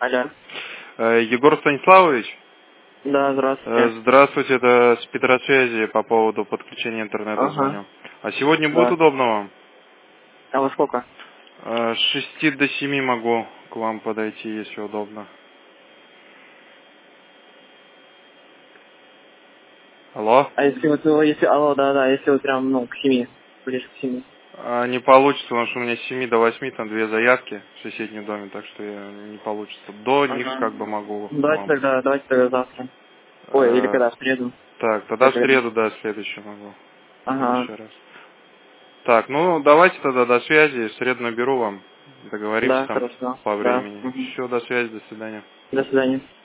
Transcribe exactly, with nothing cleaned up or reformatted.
Алло. Э, Егор Станиславович? Да, здравствуйте. Э, Здравствуйте, это с Петросвязи по поводу подключения интернета Ага. звоню. А сегодня будет Да. удобно вам? А во сколько? Э, С шести до семи могу к вам подойти, если удобно. Алло? А если вот, ну, если, алло, да, да, если вот прям, ну, к семи, ближе к семи. А, не получится, потому что у меня с семи до восьми там две заявки в соседнем доме, так что я, не получится. До них Ага. как бы могу к Давайте вам. тогда, давайте тогда завтра. Ой, или Э, когда, в среду. Так, тогда Или в когда. среду, да, следующую могу. В Ага. следующий раз. Так, ну давайте тогда до связи. В среду наберу вам. Договоримся Да, там хорошо. по Да. времени. Угу. Все, до связи, до свидания. До свидания.